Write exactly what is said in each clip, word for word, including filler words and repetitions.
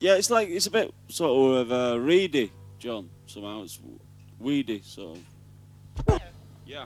Yeah, it's like it's a bit sort of uh, reedy, John. Somehow it's weedy, sort of. Yeah.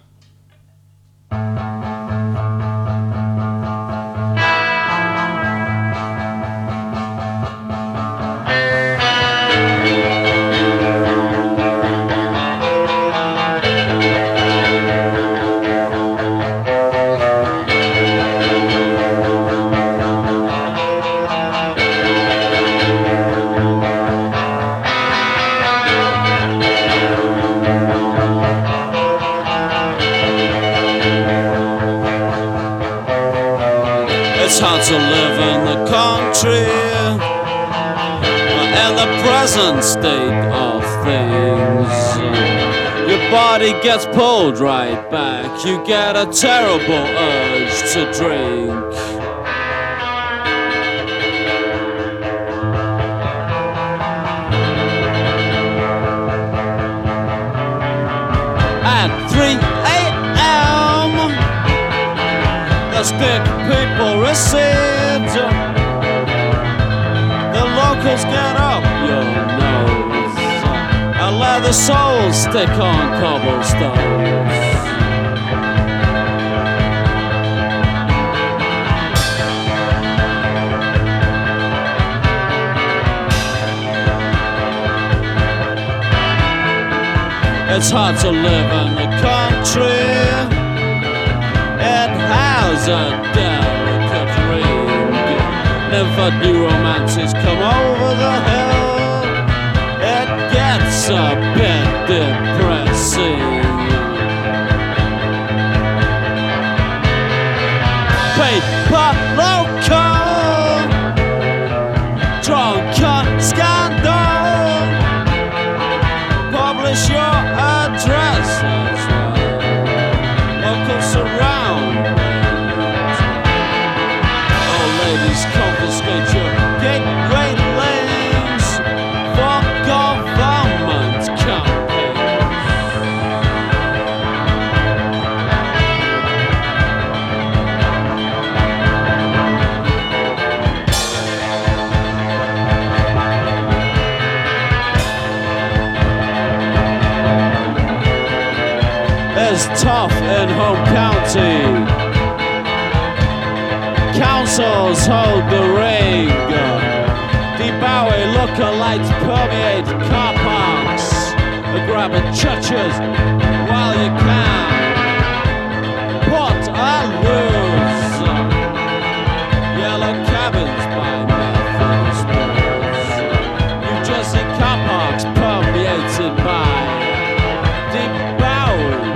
It's hard to live in the country in the present state of things. Your body gets pulled right back. You get a terrible urge to drink. At three a m the stick people recede. The locals get up your nose and let the souls stick on cobblestones. It's hard to live in the country. It has a delicate ring. Never new romances come over the hill. It gets a bit depressing. Paper local, drunken scandal. Publish your address as well. Local surroundings. Old ladies confiscate your gateway lanes for government campaigns. It's tough in home county. Councils hold the ring. Deep Bowie look-alikes permeate car parks. They're grabbing churches while you can. Put a loose. Yellow cabins by Methodist walls. New Jersey car parks permeated by Deep Bowie.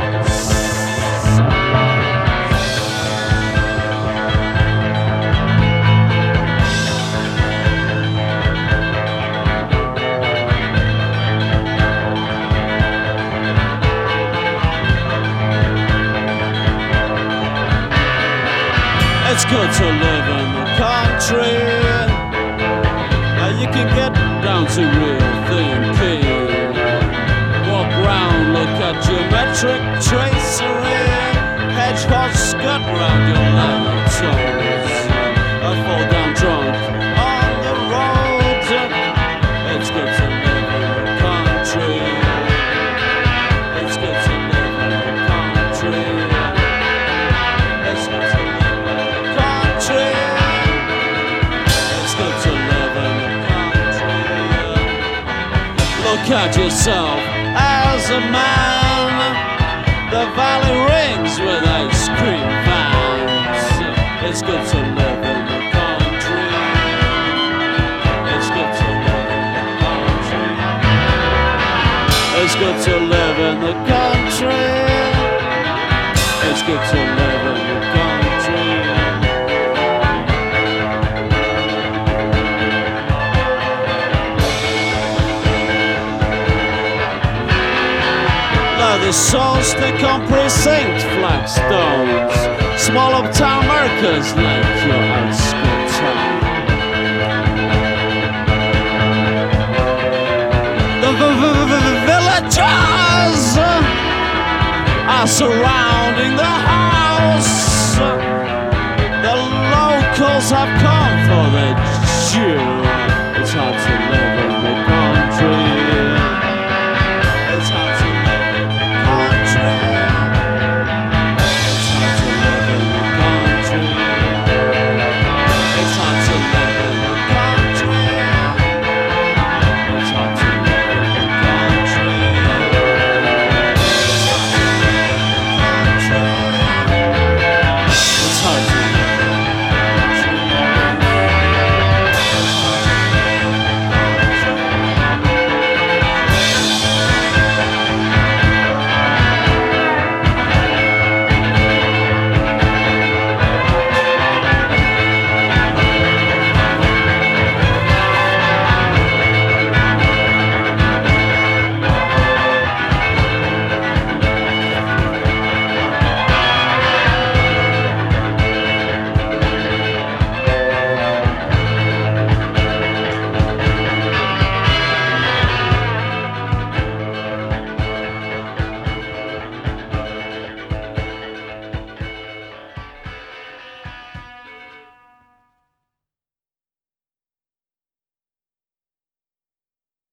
It's good to live in the country. Now you can get down to real thinking. Walk round, look at geometric tracery. Hedgehogs scut round your lemon toes. I fall down drunk on the road. It's good to live in the country. It's good to live in the country. It's good to live in the country. It's good to live in the country. Look at yourself as a man. The valley rings with ice cream vans. It's good to live in the country. It's good to live in the country. It's good to live in the country. It's good to live in the country. Leather souls stick on precinct flagstones. Small uptown America's like your outskirts town. The villagers are surrounding the house.